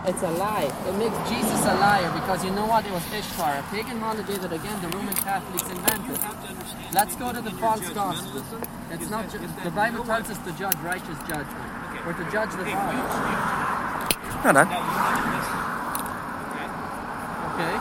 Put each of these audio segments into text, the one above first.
It's a lie. It makes Jesus a liar because you know what? It was Ishtar, a pagan holiday that again the Roman Catholics invented. Let's go to the false gospel. It's not the Bible tells us to judge righteous judgment. We're to judge the Father. Hold on. Okay.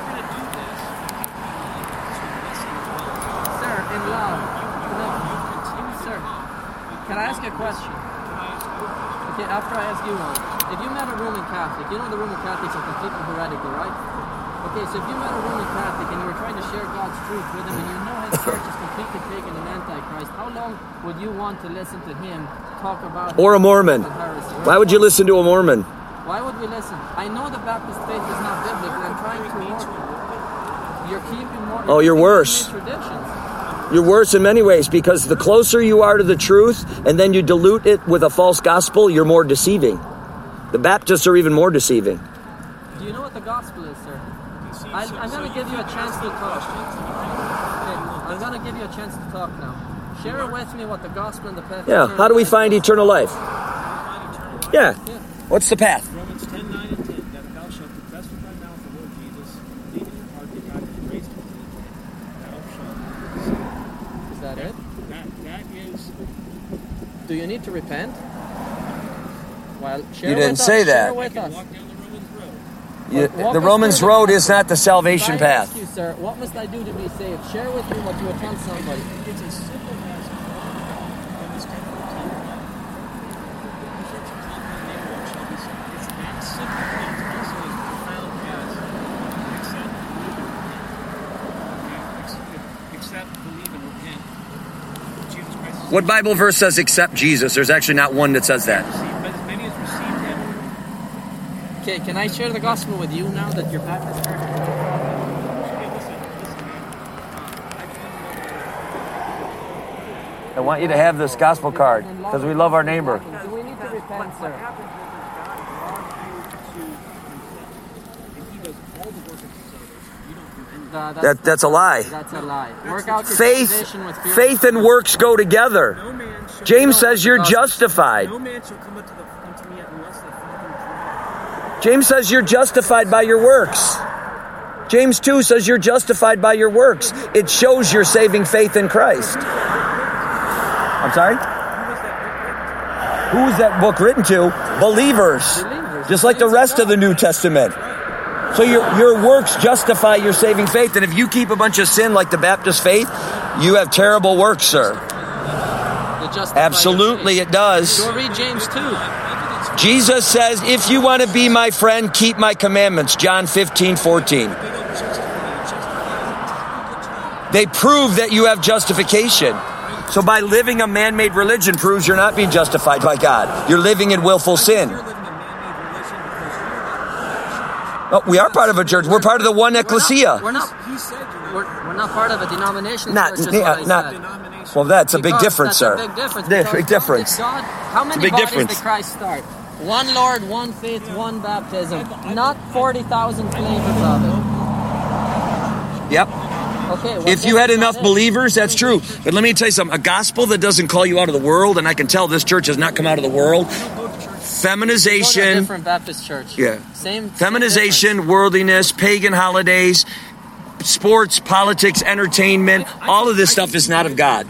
Sir, in love. Sir, can I ask you a question? Okay, after I ask you one. If you met a Roman Catholic, you know the Roman Catholics are completely heretical, right? Okay, so if you met a Roman Catholic and you were trying to share God's truth with him and you know his church is completely pagan and antichrist, how long would you want to listen to him talk about... Or a Mormon. Why would you listen to a Mormon? Why would we listen? I know the Baptist faith is not biblical. I'm trying to work. You're keeping more... Oh, you're worse. Traditions. You're worse in many ways because the closer you are to the truth and then you dilute it with a false gospel, you're more deceiving. The Baptists are even more deceiving. Do you know what the gospel is, sir? I'm going to give you a chance to talk. Okay, I'm going to give you a chance to talk now. Share with me what the gospel and the path... Yeah, how do we find eternal life? Yeah. What's the path? Romans 10:9 and 10, that thou shalt confess with thy mouth the Lord Jesus, believe in your heart that God hath raised him from the dead, thou shalt be saved. Is that it? That is... Do you need to repent? Well, share You didn't with say us, that. Share with us. Walk down the Romans road. The Romans road is not the salvation If I path. ask you, sir, what must I do to be saved? Share with me what you would tell somebody. It's as simple as Romans 10:14. It's that simple. It's also as profound as accept, believe, and repent. Jesus Christ. What Bible verse says accept Jesus? There's actually not one that says that. But as many as received him. Okay, can I share the gospel with you now that you're Baptist church? I want you to have this gospel card because we love our neighbor. Do we need to repent, sir? That's a lie. That's a lie. Work out your Faith, salvation with fear. faith and works go together. James says you're justified. No man shall come unto me unless the Father draw. James says you're justified by your works. James 2 says you're justified by your works. It shows your saving faith in Christ. I'm sorry? Who was that book written to? Believers. Just like the rest of the New Testament. So your works justify your saving faith. And if you keep a bunch of sin like the Baptist faith, you have terrible works, sir. Absolutely it does. Go read James 2. Jesus says, if you want to be my friend, keep my commandments. John 15:14. They prove that you have justification. So by living a man-made religion proves you're not being justified by God. You're living in willful sin. Oh, we are part of a church. We're part of the one ecclesia. We're not part of a denomination. Well, that's a big difference, sir. That's a big difference. Big difference. How many big bodies difference. did Christ start? One Lord, one faith, one baptism. Not 40,000 flavors of it. Yep. Okay. If you had enough believers, that's true. But let me tell you something. A gospel that doesn't call you out of the world, and I can tell this church has not come out of the world. Feminization. Different Baptist church. Yeah. Same. Feminization, worldliness, pagan holidays, sports, politics, entertainment. All of this stuff is not of God.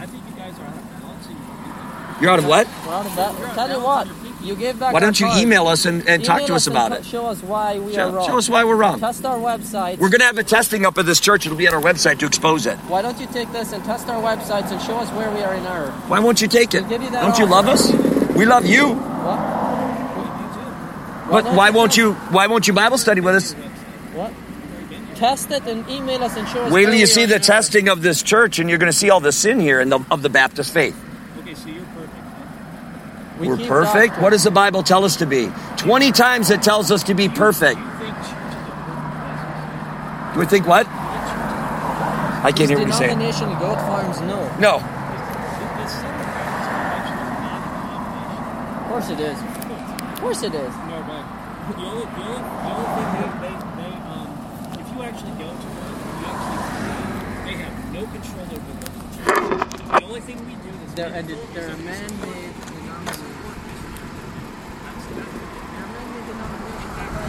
You're out of what? We're out of that. Tell you what. You gave back. Why don't you email us and talk to us about it? Show us why we are wrong. Show us why we're wrong. Test our website. We're going to have a testing up at this church. It'll be on our website to expose it. Why don't you take this and test our websites and show us where we are in error? Why won't you take it? We'll give you that Don't you love us? We love you. What? But why won't you Bible study with us? What? Test it and email us and show us. Wait till you see the testing of this church, and you're going to see all the sin here of the Baptist faith. Okay, so you're perfect. We're perfect? What does the Bible tell us to be? 20 times it tells us to be perfect. Do we think what? I can't hear what you're saying. Denomination goat farms, no. No. Of course it is. Of course it is. No, but the only thing they if you actually go to them, they have no control over them. The only thing we do is they're a man-made denomination.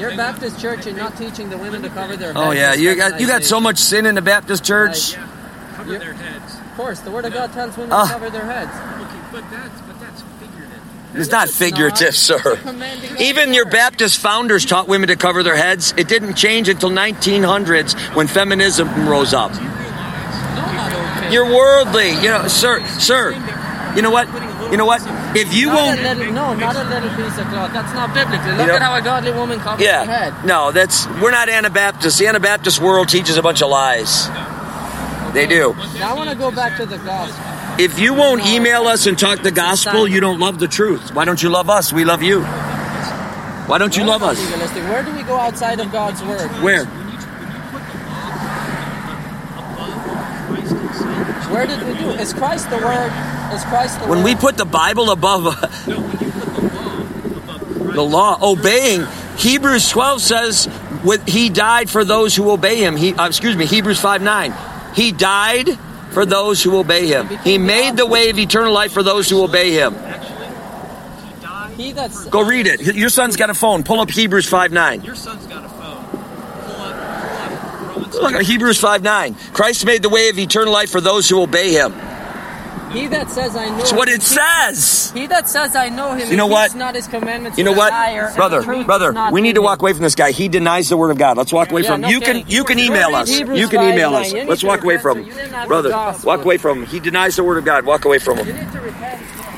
Your Baptist church is not teaching the women to cover their heads. Oh yeah, you got so much sin in the Baptist church. Cover their heads. Of course, the Word of God tells women to cover their heads. Okay, but that's figurative. It's not figurative, sir. Even your Baptist founders taught women to cover their heads. It didn't change until 1900s when feminism rose up. You're worldly, sir. You know what? If you won't, not a little piece of cloth. That's not biblical. Look at how a godly woman covers her head. No, we're not Anabaptists. The Anabaptist world teaches a bunch of lies. They do. Now I want to go back to the gospel. If you won't email us and talk the gospel, you don't love the truth. Why don't you love us? We love you. Why don't you love us? Where do we go outside of God's word? Where? Where did we do? Is Christ the word? Is Christ the word? When we put the Bible above the law, obeying, Hebrews 12 says, He died for those who obey Him. Hebrews 5:9. He died for those who obey Him. He made the way of eternal life for those who obey Him. Go read it. Your son's got a phone. Pull up Hebrews 5:9. Your son's got a phone. Pull up Romans. Look at Hebrews 5:9. Christ made the way of eternal life for those who obey Him. He that says I know That's what it says. He that says I know Him, you know what? not His commandments. You know what, liar, brother? We need to walk away from this guy. He denies the word of God. Let's walk away from him. You can email us. You can email us. Let's walk away from him, brother. Walk away from him. He denies the word of God. Walk away from him. You need to repent.